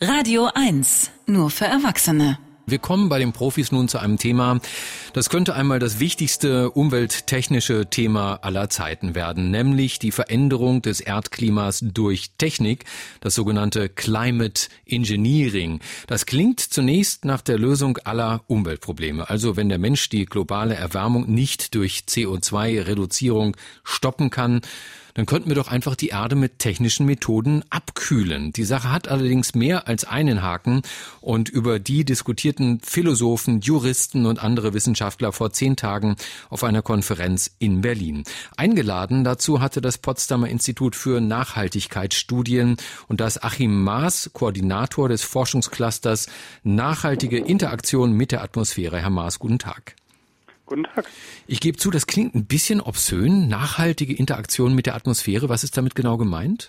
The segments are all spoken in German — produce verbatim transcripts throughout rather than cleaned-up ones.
Radio eins, nur für Erwachsene. Wir kommen bei den Profis nun zu einem Thema, das könnte einmal das wichtigste umwelttechnische Thema aller Zeiten werden, nämlich die Veränderung des Erdklimas durch Technik, das sogenannte Climate Engineering. Das klingt zunächst nach der Lösung aller Umweltprobleme. Also wenn der Mensch die globale Erwärmung nicht durch C O zwei Reduzierung stoppen kann, dann könnten wir doch einfach die Erde mit technischen Methoden abkühlen. Die Sache hat allerdings mehr als einen Haken und über die diskutierten Philosophen, Juristen und andere Wissenschaftler vor zehn Tagen auf einer Konferenz in Berlin. Eingeladen dazu hatte das Potsdamer Institut für Nachhaltigkeitsstudien und das Achim Maas, Koordinator des Forschungsclusters Nachhaltige Interaktion mit der Atmosphäre. Herr Maas, guten Tag. Guten Tag. Ich gebe zu, das klingt ein bisschen obszön. Nachhaltige Interaktion mit der Atmosphäre. Was ist damit genau gemeint?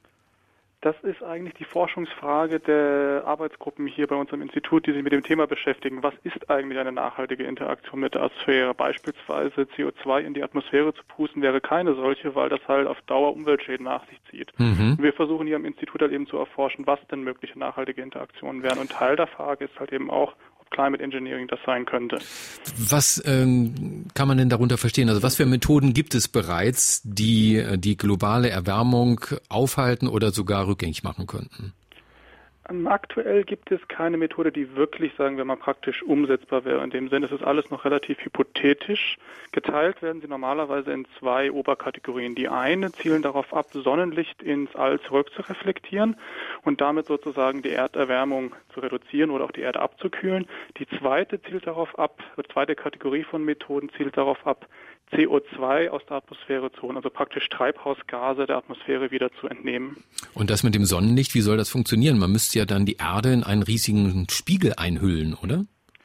Das ist eigentlich die Forschungsfrage der Arbeitsgruppen hier bei unserem Institut, die sich mit dem Thema beschäftigen. Was ist eigentlich eine nachhaltige Interaktion mit der Atmosphäre? Beispielsweise C O zwei in die Atmosphäre zu pusten wäre keine solche, weil das halt auf Dauer Umweltschäden nach sich zieht. Mhm. Und wir versuchen hier am Institut halt eben zu erforschen, was denn mögliche nachhaltige Interaktionen wären. Und Teil der Frage ist halt eben auch, Climate Engineering das sein könnte. Was ähm, kann man denn darunter verstehen? Also was für Methoden gibt es bereits, die die globale Erwärmung aufhalten oder sogar rückgängig machen könnten? Aktuell gibt es keine Methode, die wirklich, sagen wir mal, praktisch umsetzbar wäre. In dem Sinne, es ist alles noch relativ hypothetisch. Geteilt werden sie normalerweise in zwei Oberkategorien. Die eine zielen darauf ab, Sonnenlicht ins All zurück zu reflektieren und damit sozusagen die Erderwärmung zu reduzieren oder auch die Erde abzukühlen. Die zweite zielt darauf ab, die zweite Kategorie von Methoden zielt darauf ab, C O zwei aus der Atmosphäre zu holen, also praktisch Treibhausgase der Atmosphäre wieder zu entnehmen. Und das mit dem Sonnenlicht, wie soll das funktionieren? Man müsste ja dann die Erde in einen riesigen Spiegel einhüllen, oder?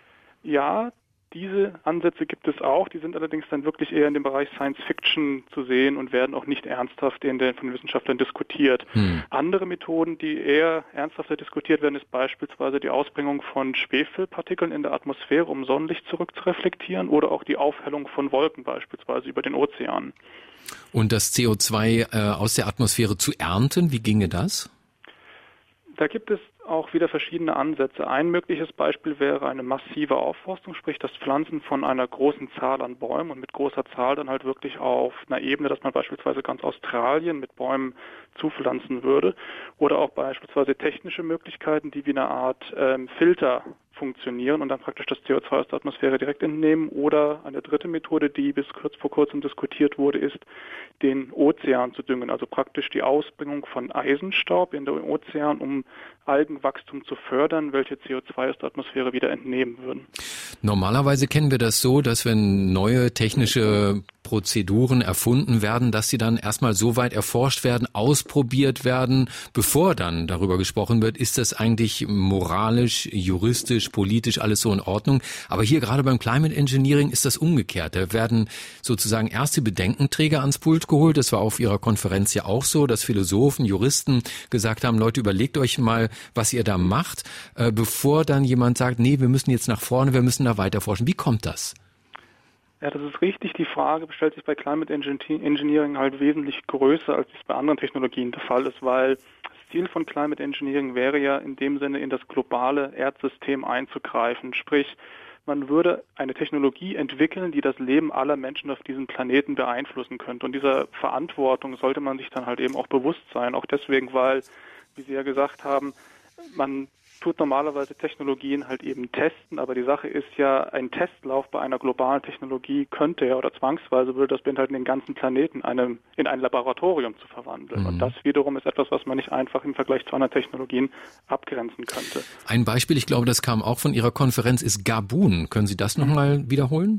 Ja, diese Ansätze gibt es auch. Die sind allerdings dann wirklich eher in dem Bereich Science Fiction zu sehen und werden auch nicht ernsthaft in den, von den Wissenschaftlern diskutiert. Hm. Andere Methoden, die eher ernsthafter diskutiert werden, ist beispielsweise die Ausbringung von Schwefelpartikeln in der Atmosphäre, um Sonnenlicht zurückzureflektieren, oder auch die Aufhellung von Wolken beispielsweise über den Ozeanen. Und das C O zwei äh, aus der Atmosphäre zu ernten, wie ginge das? Da gibt es auch wieder verschiedene Ansätze. Ein mögliches Beispiel wäre eine massive Aufforstung, sprich das Pflanzen von einer großen Zahl an Bäumen und mit großer Zahl dann halt wirklich auf einer Ebene, dass man beispielsweise ganz Australien mit Bäumen zupflanzen würde, oder auch beispielsweise technische Möglichkeiten, die wie eine Art ähm, Filter funktionieren und dann praktisch das C O zwei aus der Atmosphäre direkt entnehmen. Oder eine dritte Methode, die bis kurz vor kurzem diskutiert wurde, ist, den Ozean zu düngen, also praktisch die Ausbringung von Eisenstaub in den Ozean, um Algenwachstum zu fördern, welche C O zwei aus der Atmosphäre wieder entnehmen würden. Normalerweise kennen wir das so, dass wenn neue technische Prozeduren erfunden werden, dass sie dann erstmal so weit erforscht werden, ausprobiert werden, bevor dann darüber gesprochen wird, ist das eigentlich moralisch, juristisch, politisch alles so in Ordnung. Aber hier gerade beim Climate Engineering ist das umgekehrt. Da werden sozusagen erste Bedenkenträger ans Pult geholt. Das war auf Ihrer Konferenz ja auch so, dass Philosophen, Juristen gesagt haben, Leute, überlegt euch mal, was ihr da macht, äh, bevor dann jemand sagt, nee, wir müssen jetzt nach vorne, wir müssen da weiter forschen. Wie kommt das? Ja, das ist richtig. Die Frage stellt sich bei Climate Engineering halt wesentlich größer, als es bei anderen Technologien der Fall ist, weil das Ziel von Climate Engineering wäre ja in dem Sinne, in das globale Erdsystem einzugreifen. Sprich, man würde eine Technologie entwickeln, die das Leben aller Menschen auf diesem Planeten beeinflussen könnte. Und dieser Verantwortung sollte man sich dann halt eben auch bewusst sein. Auch deswegen, weil, wie Sie ja gesagt haben, man tut normalerweise Technologien halt eben testen, aber die Sache ist ja, ein Testlauf bei einer globalen Technologie könnte ja oder zwangsweise würde das beinhalten, den ganzen Planeten einem, in ein Laboratorium zu verwandeln. Mhm. Und das wiederum ist etwas, was man nicht einfach im Vergleich zu anderen Technologien abgrenzen könnte. Ein Beispiel, ich glaube, das kam auch von Ihrer Konferenz, ist Gabun. Können Sie das nochmal mhm. wiederholen?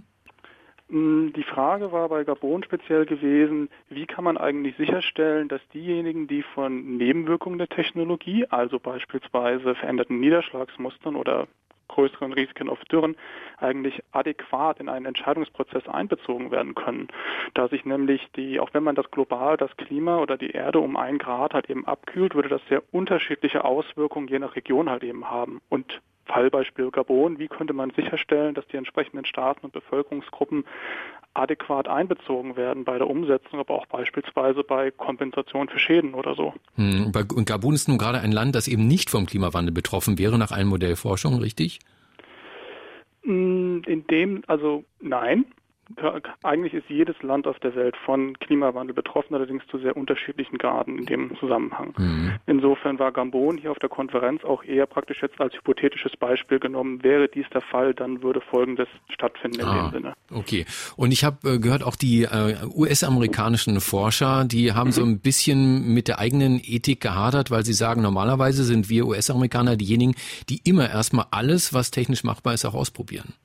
Die Frage war bei Gabun speziell gewesen, wie kann man eigentlich sicherstellen, dass diejenigen, die von Nebenwirkungen der Technologie, also beispielsweise veränderten Niederschlagsmustern oder größeren Risiken auf Dürren, eigentlich adäquat in einen Entscheidungsprozess einbezogen werden können. Da sich nämlich die, auch wenn man das global, das Klima oder die Erde um einen Grad halt eben abkühlt, würde das sehr unterschiedliche Auswirkungen je nach Region halt eben haben. Und Fallbeispiel Gabon, wie könnte man sicherstellen, dass die entsprechenden Staaten und Bevölkerungsgruppen adäquat einbezogen werden bei der Umsetzung, aber auch beispielsweise bei Kompensation für Schäden oder so. Hm, und Gabun ist nun gerade ein Land, das eben nicht vom Klimawandel betroffen wäre, nach allen Modellforschungen, richtig? In dem, also nein. Eigentlich ist jedes Land auf der Welt von Klimawandel betroffen, allerdings zu sehr unterschiedlichen Graden in dem Zusammenhang. Mhm. Insofern war Gabon hier auf der Konferenz auch eher praktisch jetzt als hypothetisches Beispiel genommen. Wäre dies der Fall, dann würde Folgendes stattfinden in ah, dem Sinne. Okay. Und ich habe äh, gehört, auch die äh, U S-amerikanischen Forscher, die haben mhm. so ein bisschen mit der eigenen Ethik gehadert, weil sie sagen, normalerweise sind wir U S-Amerikaner diejenigen, die immer erstmal alles, was technisch machbar ist, auch ausprobieren.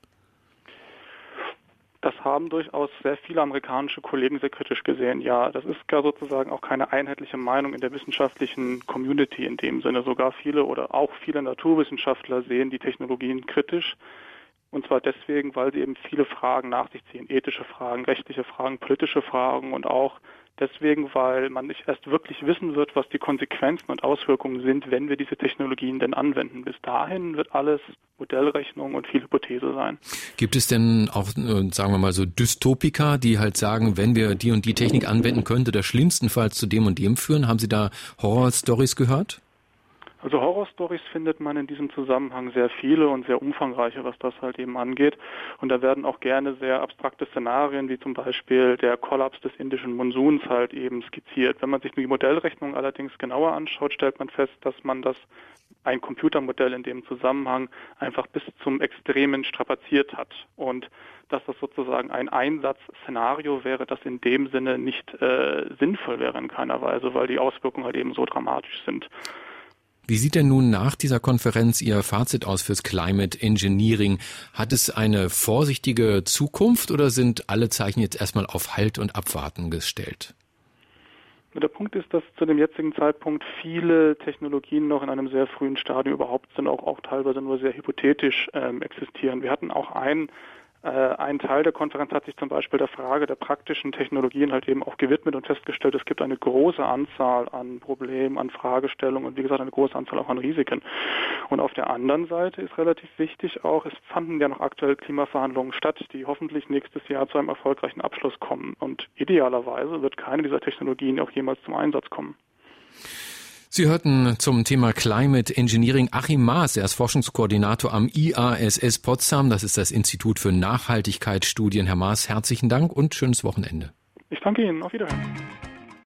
Das haben durchaus sehr viele amerikanische Kollegen sehr kritisch gesehen. Ja, das ist gar sozusagen auch keine einheitliche Meinung in der wissenschaftlichen Community in dem Sinne. Sogar viele oder auch viele Naturwissenschaftler sehen die Technologien kritisch. Und zwar deswegen, weil sie eben viele Fragen nach sich ziehen. Ethische Fragen, rechtliche Fragen, politische Fragen und auch deswegen, weil man nicht erst wirklich wissen wird, was die Konsequenzen und Auswirkungen sind, wenn wir diese Technologien denn anwenden. Bis dahin wird alles Modellrechnung und viel Hypothese sein. Gibt es denn auch, sagen wir mal so, Dystopiker, die halt sagen, wenn wir die und die Technik anwenden, könnte das schlimmstenfalls zu dem und dem führen? Haben Sie da Horror-Stories gehört? Also Horror-Stories findet man in diesem Zusammenhang sehr viele und sehr umfangreiche, was das halt eben angeht. Und da werden auch gerne sehr abstrakte Szenarien, wie zum Beispiel der Kollaps des indischen Monsuns halt eben skizziert. Wenn man sich die Modellrechnung allerdings genauer anschaut, stellt man fest, dass man das ein Computermodell in dem Zusammenhang einfach bis zum Extremen strapaziert hat und dass das sozusagen ein Einsatzszenario wäre, das in dem Sinne nicht äh, sinnvoll wäre in keiner Weise, weil die Auswirkungen halt eben so dramatisch sind. Wie sieht denn nun nach dieser Konferenz Ihr Fazit aus fürs Climate Engineering? Hat es eine vorsichtige Zukunft oder sind alle Zeichen jetzt erstmal auf Halt und Abwarten gestellt? Der Punkt ist, dass zu dem jetzigen Zeitpunkt viele Technologien noch in einem sehr frühen Stadium überhaupt sind, auch, auch teilweise nur sehr hypothetisch ähm, existieren. Wir hatten auch einen Äh, ein Teil der Konferenz hat sich zum Beispiel der Frage der praktischen Technologien halt eben auch gewidmet und festgestellt, es gibt eine große Anzahl an Problemen, an Fragestellungen und wie gesagt eine große Anzahl auch an Risiken. Und auf der anderen Seite ist relativ wichtig auch, es fanden ja noch aktuell Klimaverhandlungen statt, die hoffentlich nächstes Jahr zu einem erfolgreichen Abschluss kommen. Und idealerweise wird keine dieser Technologien auch jemals zum Einsatz kommen. Sie hörten zum Thema Climate Engineering Achim Maas, er ist Forschungskoordinator am I A S S Potsdam, das ist das Institut für Nachhaltigkeitsstudien. Herr Maas, herzlichen Dank und schönes Wochenende. Ich danke Ihnen, auf Wiederhören.